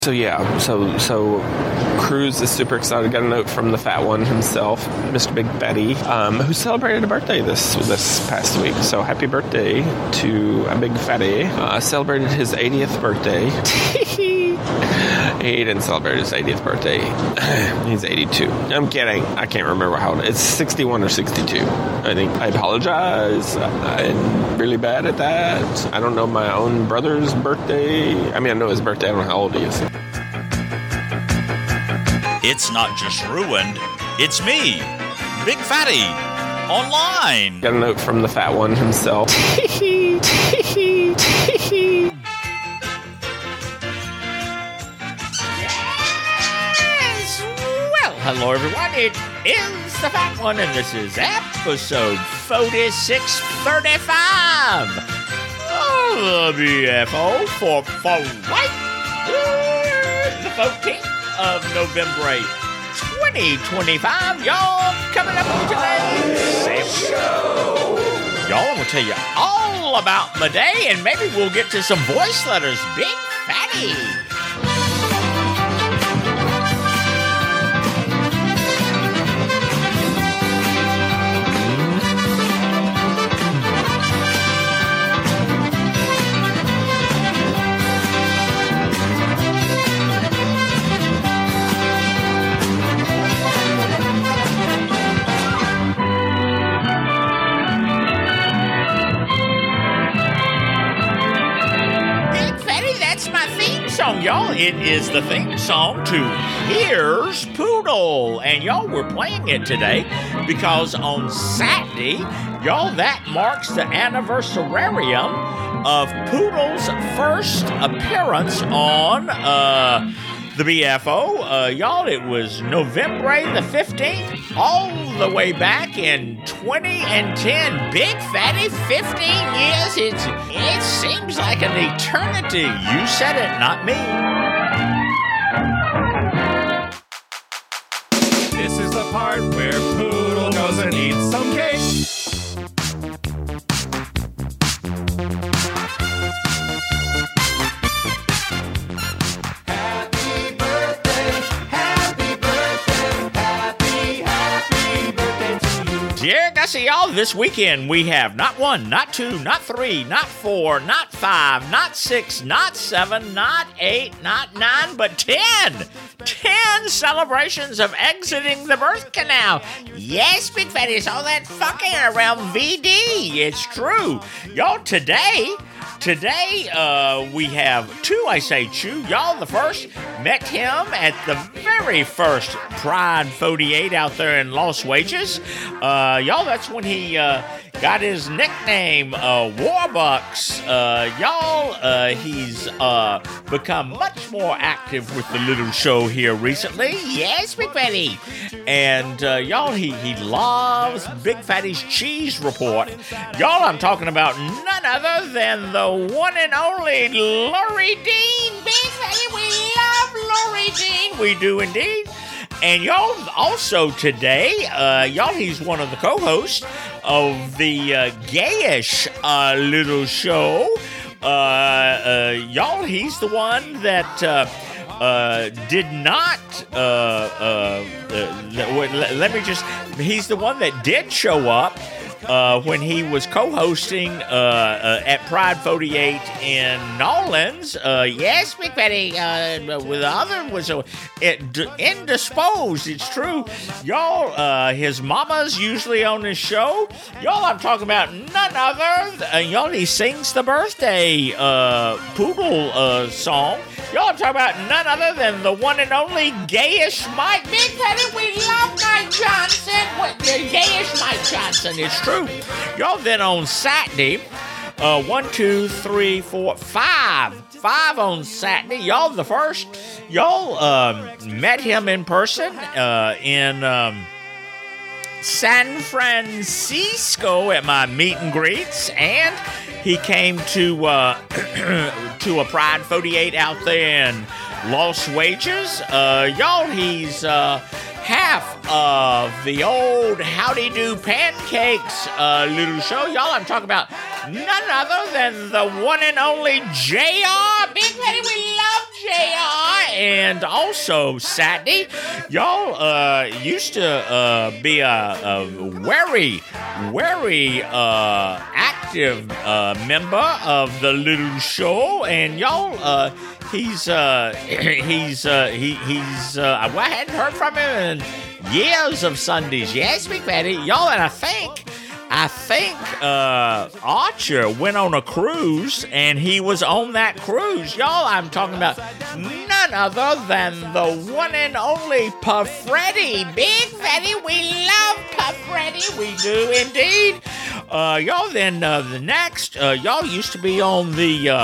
So Cruz is super excited. Got a note from the fat one himself, Mr. Big Fatty, who celebrated a birthday this past week. So happy birthday to a Big Fatty. Celebrated his 80th birthday. He didn't celebrate his 80th birthday. He's 82. I'm kidding. I can't remember how old. It's 61 or 62. I think. I apologize. I'm really bad at that. I don't know my own brother's birthday. I mean, I know his birthday. I don't know how old he is. It's not just ruined. It's me, Big Fatty, online. Got a note from the fat one himself. Hello everyone, it is the Fat One, and this is episode 4635 of the BFO for White, the 14th of November 2025. Y'all, coming up on today's show. Y'all, I'm going to tell you all about my day, and maybe we'll get to some voice letters. Big Fatty. Y'all, it is the theme song to Here's Poodle, and y'all, we're playing it today because on Saturday, y'all, that marks the anniversarium of Poodle's first appearance on the BFO. Y'all, it was November the 15th, all the way back in 2010. Big Fatty, 15 years. It seems like an eternity. You said it, not me. This is the part where Poodle goes and eats some cake. Yeah, I see y'all. This weekend we have not 1, not 2, not 3, not 4, not 5, not 6, not 7, not 8, not 9, but 10. 10 celebrations of exiting the birth canal. Yes, Big Fatty, it's all that fucking around VD. It's true. Y'all, today we have two, I say two. Y'all, the first, met him at the very first Pride 48 out there in Las Vegas. Y'all, that's when he got his nickname, Warbucks. He's become much more active with the little show here recently. Yes, Big Fatty. And y'all, he loves Big Fatty's Cheese Report. Y'all, I'm talking about none other than the one and only Lori Dean. Big Fatty, we love Lori Dean. We do indeed. And y'all, also today, y'all, he's one of the co-hosts of the gayish little show. Y'all, he's the one that did not, he's the one that did show up when he was co-hosting at Pride 48 in Nolans. Yes, Big Fatty, with the other was indisposed. It's true. Y'all, his mama's usually on his show. Y'all, I'm talking about none other. Y'all, he sings the birthday Poodle song. Y'all, I'm talking about none other than the one and only gayish Mike. Big Fatty, we love Mike Johnson. The gayish Mike Johnson. It's true. Y'all, then on Saturday, 1, 2, 3, 4, 5 on Saturday. Y'all, the first, y'all met him in person in San Francisco at my meet and greets, and he came to a Pride 48 out there in Las Vegas. Y'all, he's half of the old Howdy Do Pancakes little show. Y'all, I'm talking about none other than the one and only JR. Big Fatty, we love JR. And also, Saturday, y'all used to be a very, very active member of the little show. And y'all, I hadn't heard from him in years of Sundays. Yes, Big Fatty. Y'all, and I think Archer went on a cruise, and he was on that cruise. Y'all, I'm talking about none other than the one and only Puff Freddy. Big Fatty, we love Puff Freddy. We do indeed. Y'all, then the next, y'all used to be on the,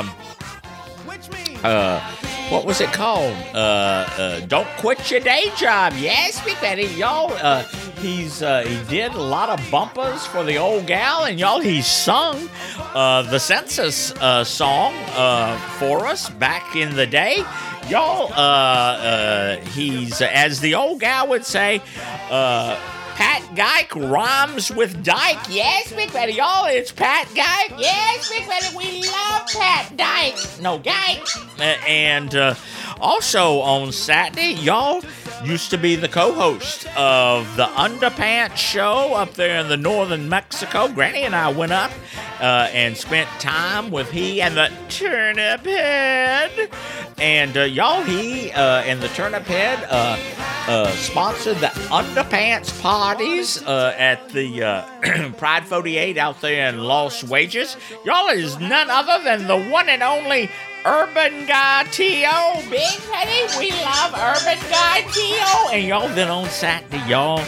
what was it called? Don't Quit Your Day Job. Yes, Big Fatty. Y'all, he did a lot of bumpers for the old gal, and y'all, he sung the Census song for us back in the day. Y'all, he's, as the old gal would say, Pat Geik rhymes with Dyke. Yes, Big Fatty. Y'all, it's Pat Geik. Yes, Big Fatty. We love Pat Dyke. No, Geik. And also on Saturday, y'all used to be the co-host of the Underpants show up there in the northern Mexico. Granny and I went up and spent time with he and the Turnip Head. And y'all, he and the Turnip Head sponsored the Underpants parties at the Pride 48 out there in Los Wages. Y'all, is none other than the one and only Urban Guy T.O. Big Fatty, we love Urban Guy T.O. And y'all, then on Saturday, y'all,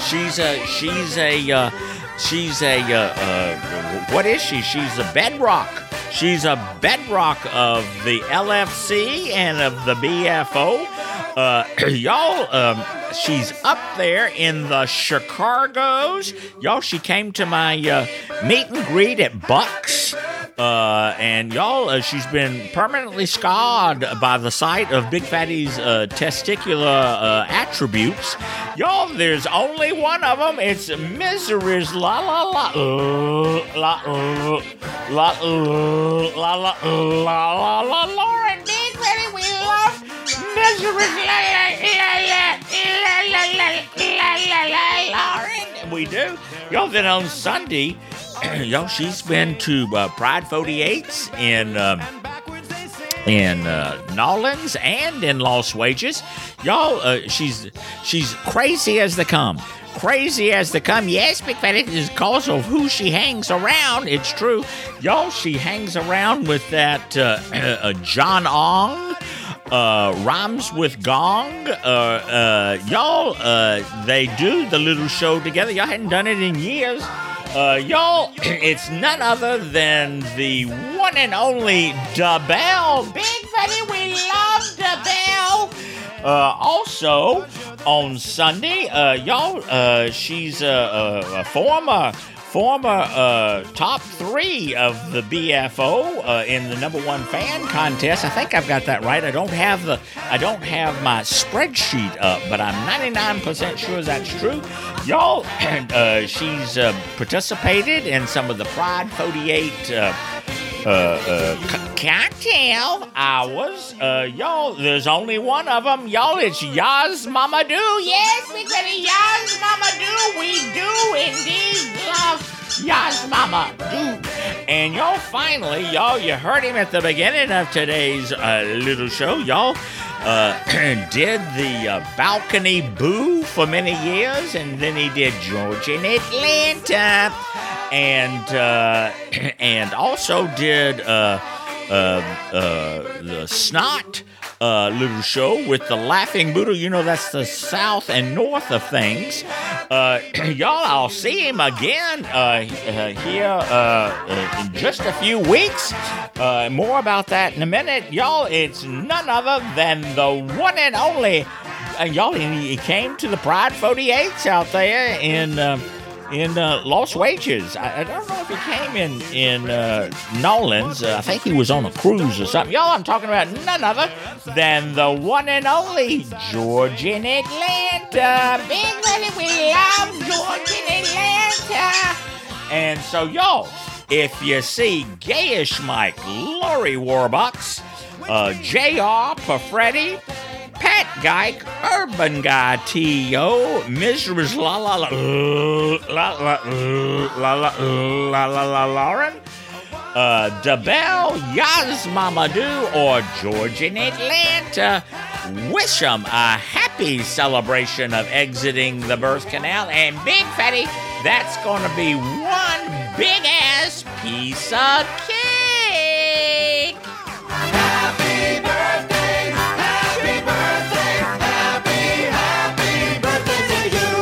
what is she? She's a bedrock. She's a bedrock of the LFC and of the BFO. Y'all, she's up there in the Chicago's. Y'all, she came to my meet and greet at Bucks. And y'all, she's been permanently scarred by the sight of Big Fatty's testicular attributes. Y'all, there's only one of them. It's Misery's la la la la la la la la Lauren. Big Fatty, we love Misery's la la Lauren. We do. Y'all, then on Sunday, y'all, she's been to Pride 48s in Nolans and in Los Wages. Y'all, she's crazy as they come. Crazy as they come. Yes, Big Fatty, is because of who she hangs around. It's true. Y'all, she hangs around with that John Ong. Rhymes with Gong. Y'all, they do the little show together. Y'all hadn't done it in years. Y'all, it's none other than the one and only DeBelle. Big Fatty, we love DeBelle. Also, on Sunday, y'all, she's a former top 3 of the BFO in the #1 fan contest. I think I've got that right. I don't have my spreadsheet up, but I'm 99% sure that's true. Y'all, she's participated in some of the Pride 48 cocktail hours. Y'all, there's only one of them. Y'all, it's Yaz Mama Do. Yes, Big Fatty, Yaz Mama Do. We do indeed love Yaz Mama Do. And y'all, finally, y'all, you heard him at the beginning of today's little show. Y'all did the Balcony Boo for many years, and then he did George in Atlanta. And also did the Snot little show with the Laughing Buddha. You know, that's the south and north of things. Y'all, I'll see him again here in just a few weeks. More about that in a minute. Y'all, it's none other than the one and only. Y'all, he came to the Pride 48s out there in in Lost Wages. I don't know if he came in Nolan's. I think he was on a cruise or something. Y'all, I'm talking about none other than the one and only George in Atlanta. Big Willie, we love George in Atlanta. And so, y'all, if you see Gayish Mike, Lori Warbucks, J.R. Perfretti, Pat Geik, Urban Guy T.O., Mrs. Lauren, DeBelle, Yaz Mamadou, or George in Atlanta, wish 'em a happy celebration of exiting the birth canal. And Big Fatty, that's going to be one big-ass piece of cake. Happy birthday, happy birthday, happy birthday to you.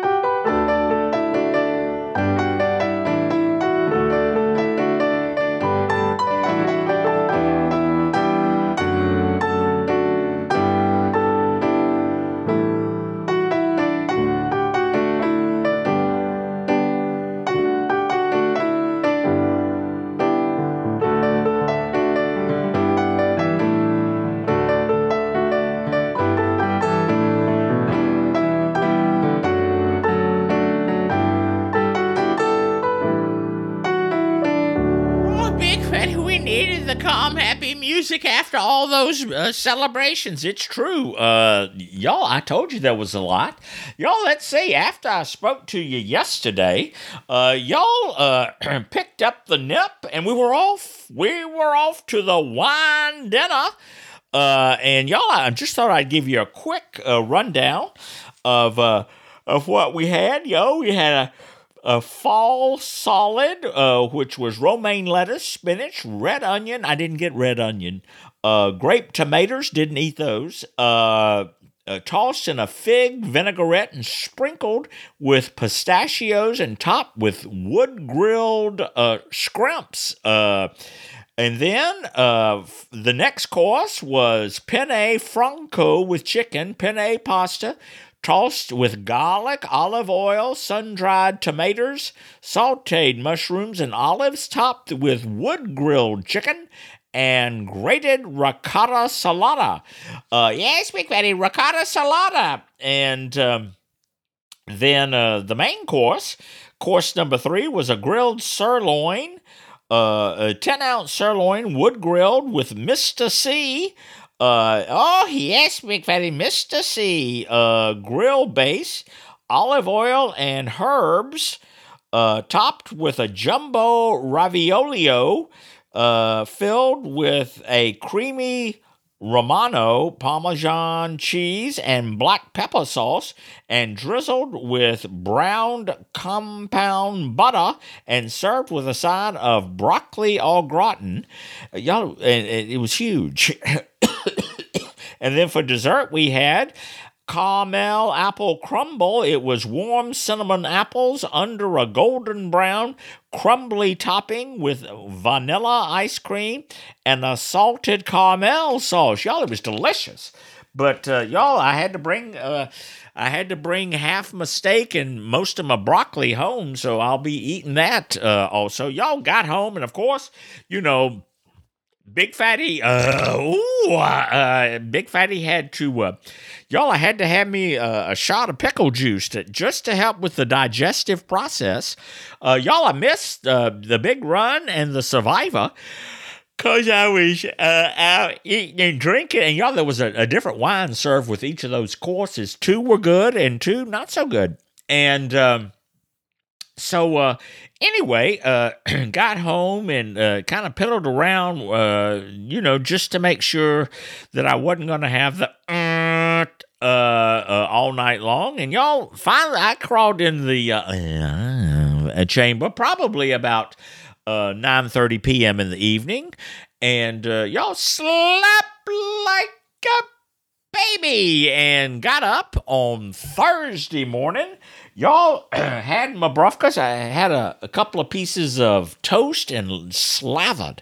The calm, happy music after all those celebrations. It's true. Y'all, I told you there was a lot. Y'all, let's see. After I spoke to you yesterday, y'all picked up the nip, and we were off to the wine dinner. And y'all, I just thought I'd give you a quick rundown of what we had. Yo, we had a fall salad, which was romaine lettuce, spinach, red onion. I didn't get red onion. Grape tomatoes, didn't eat those. Tossed in a fig vinaigrette and sprinkled with pistachios and topped with wood-grilled scrimps. And then the next course was penne franco with chicken, penne pasta, tossed with garlic, olive oil, sun-dried tomatoes, sautéed mushrooms and olives, topped with wood-grilled chicken, and grated ricotta salata. Yes, Big Fatty, ricotta salata. And then the main course number 3, was a grilled sirloin, a 10-ounce sirloin, wood-grilled with Mr. C. Oh, yes, Big Fatty, Mr. C. Grill base, olive oil, and herbs, topped with a jumbo raviolio, filled with a creamy Romano Parmesan cheese and black pepper sauce, and drizzled with browned compound butter, and served with a side of broccoli au gratin. Y'all, it was huge. And then for dessert, we had caramel apple crumble. It was warm cinnamon apples under a golden brown crumbly topping with vanilla ice cream and a salted caramel sauce. Y'all, it was delicious. But y'all, I had to bring half my steak and most of my broccoli home, so I'll be eating that also. Y'all got home, and of course, you know, Big Fatty, Big Fatty had to, y'all, I had to have me a shot of pickle juice just to help with the digestive process. Y'all, I missed the big run and the Survivor because I was out eating and drinking. And y'all, there was a different wine served with each of those courses. 2 were good and 2 not so good. And so anyway, got home and kind of piddled around, just to make sure that I wasn't going to have the all night long. And y'all, finally, I crawled in the chamber probably about 9:30 p.m. in the evening, and y'all slept like a baby and got up on Thursday morning. Y'all had my brufkas. I had a couple of pieces of toast and slathered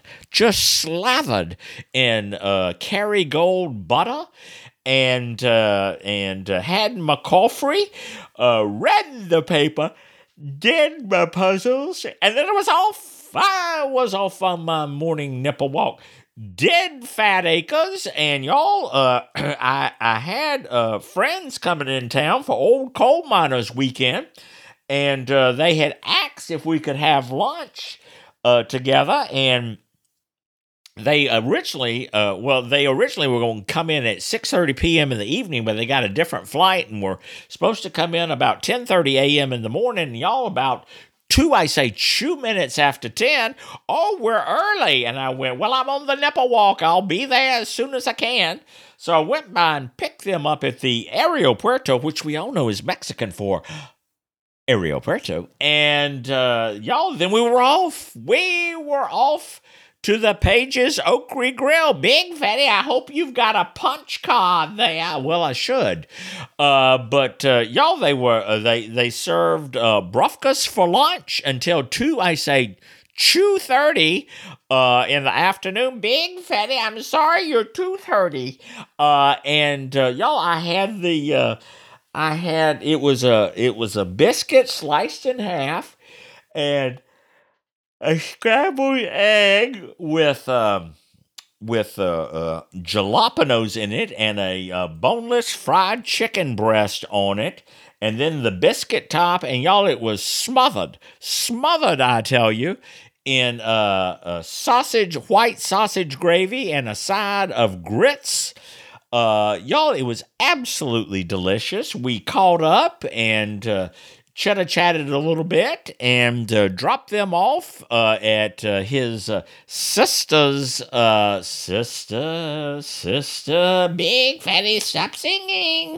in Kerrygold butter, and had my coffee, read the paper, did my puzzles, and then I was off on my morning nipple walk. Did Fat Acres, and y'all, I had friends coming in town for Old Coal Miners Weekend, and they had asked if we could have lunch together, and they originally were going to come in at 6:30 p.m. in the evening, but they got a different flight and were supposed to come in about 10:30 a.m. in the morning, and y'all about 2 minutes after 10, oh, we're early. And I went, well, I'm on the nipple walk. I'll be there as soon as I can. So I went by and picked them up at the Aeropuerto, which we all know is Mexican for Aeropuerto. And y'all, then we were off. We were off to the Pages Oakery Grill. Big Fatty, I hope you've got a punch card there. Well, I should. But y'all, they served brufkas for lunch until 2:30 in the afternoon. Big Fatty, I'm sorry, you're 2:30. And y'all, it was a biscuit sliced in half and a scrambled egg with jalapenos in it and a boneless fried chicken breast on it, and then the biscuit top, and y'all, it was smothered, I tell you, in white sausage gravy and a side of grits. Y'all, it was absolutely delicious. We caught up and chatted a little bit and dropped them off at his sister, Big Fatty, stop singing,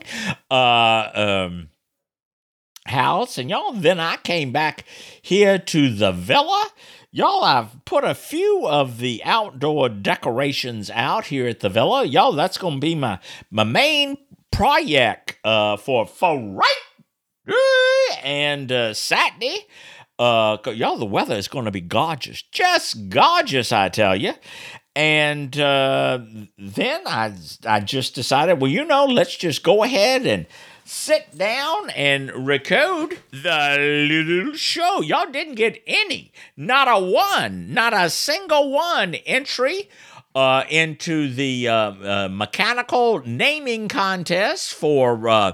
house. And y'all, then I came back here to the villa. Y'all, I've put a few of the outdoor decorations out here at the villa. Y'all, that's going to be my main project for right and Saturday. Y'all, the weather is going to be gorgeous. Just gorgeous, I tell you. And then I just decided, well, let's just go ahead and sit down and record the little show. Y'all didn't get not a single one entry into the mechanical naming contest for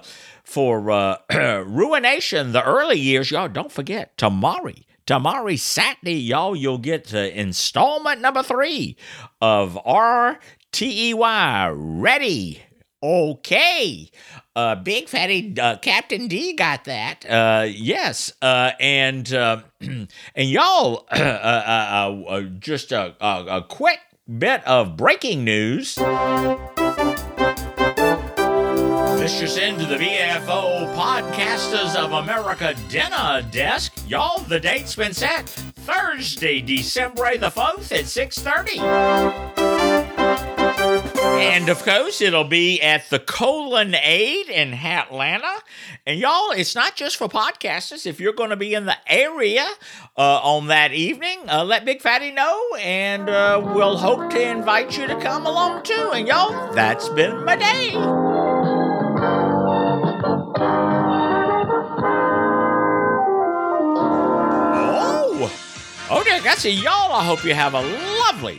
Ruination, the early years. Y'all, don't forget, Tomorrow, Saturday, y'all, you'll get installment number 3 of RTEY, Ready, Okay. Big Fatty, Captain D got that. Yes. And y'all, just a quick bit of breaking news. This just into the BFO Podcasters of America dinner desk. Y'all, the date's been set. Thursday, December the 4th at 6:30. And, of course, it'll be at the Colonnade in Atlanta. And, y'all, it's not just for podcasters. If you're going to be in the area on that evening, let Big Fatty know, and we'll hope to invite you to come along, too. And, y'all, that's been my day. Okay, that's it, y'all. I hope you have a lovely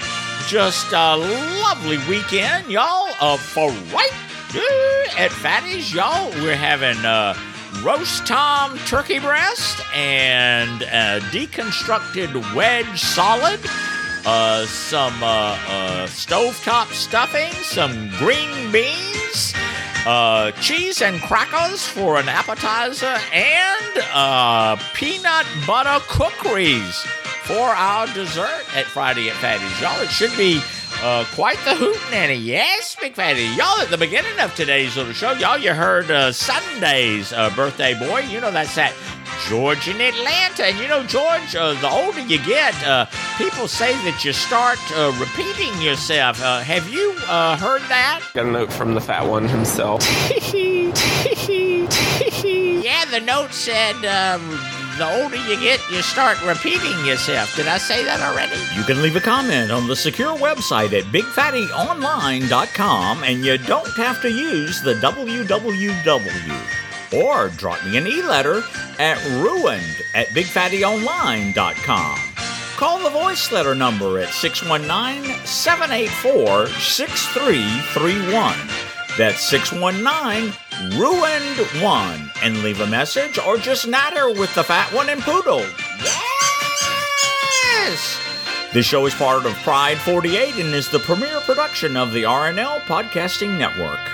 weekend, y'all. For right at Fatty's, y'all, we're having roast Tom turkey breast and deconstructed wedge solid, some stovetop stuffing, some green beans, cheese and crackers for an appetizer, and peanut butter cookies for our dessert at Friday at Fatty's. Y'all, it should be quite the hootenanny. Yes, Big Fatty. Y'all, at the beginning of today's little show, y'all, you heard Sunday's birthday boy. You know, that's that George in Atlanta. And you know, George, the older you get, people say that you start repeating yourself. Have you heard that? Got a note from the fat one himself. Yeah, the note said, the older you get, you start repeating yourself. Did I say that already? You can leave a comment on the secure website at BigFattyOnline.com, and you don't have to use the www. Or drop me an e-letter at ruined@bigfattyonline.com. Call the voice letter number at 619-784-6331. That's 619-RUINED1. And leave a message or just natter with the Fat One and Poodle. Yes! This show is part of Pride 48 and is the premier production of the RNL Podcasting Network.